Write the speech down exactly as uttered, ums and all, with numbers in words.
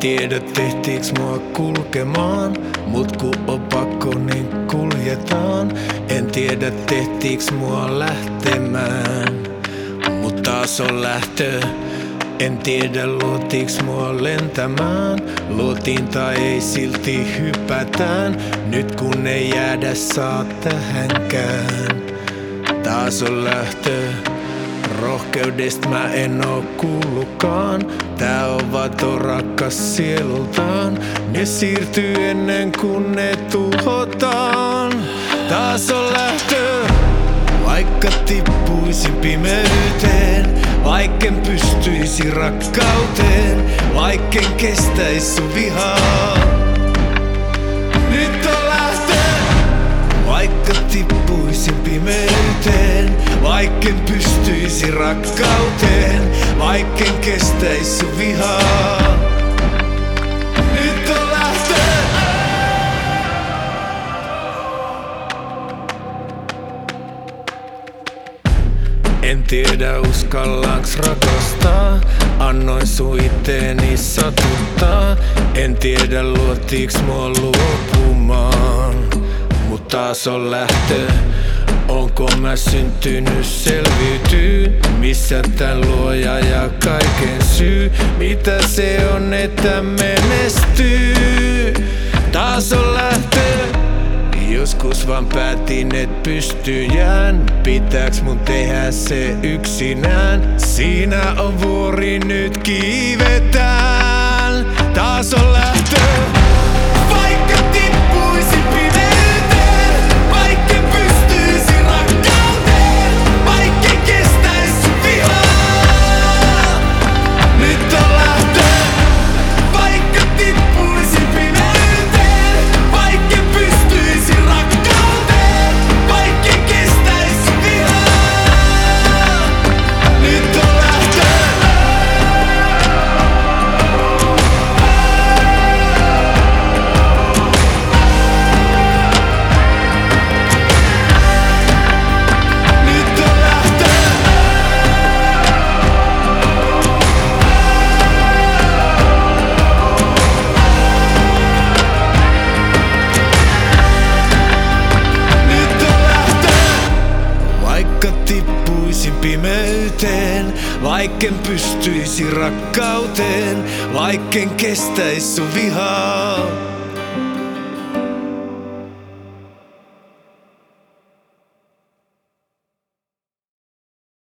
tiedä tehtiiks mua kulkemaan, mut ku on pakko niin kuljetaan. En tiedä tehtiiks mua lähtemään, mut taas on lähtö. En tiedä luotiiks mua lentämään, luotiin tai ei silti hypätään. Nyt kun ei jäädä saa tähänkään, taas on lähtö. Rohkeudesta mä en oo kuullutkaan, tää on vaan ton rakkas sielultaan. Ne siirtyy ennen kuin ne tuhotaan, taas on lähtö. Vaikka tippuisin pimeyteen, vaikken pystyisi rakkauteen, vaikken kestäis sun vihaa, nyt on lähtö. Vaikka tippuisin pimeyteen, vaikken pystyisi rakkauteen, vaikken kestäis sun vihaa, nyt on lähtö. En tiedä uskallanks rakastaa, annoin sun itteeni satuttaa. En tiedä luotiiks mua luopumaan, mut taas on lähtö. Onko mä syntynyt selviytyy, missä tän luoja ja kaiken syy? Mitä se on, että menestyy? Taas on lähtö. Joskus vaan päätin, et pystyjään. Pitääks mun tehdä se yksinään? Siinä on vuori, nyt kiivetään. Taas on lähtö. Vaikka tippuisin pimeyteen, vaikken pystyisi rakkauteen, vaikken kestäis sun vihaa, nyt on lähtö. Vaikka tippuisin pimeyteen, vaikken pystyisi rakkauteen, vaikken kestäis sun vihaa, nyt on lähtö. Vaikka tippuisin pimeyteen, vaikken pystyisi rakkauteen, vaikken kestäis sun vihaa.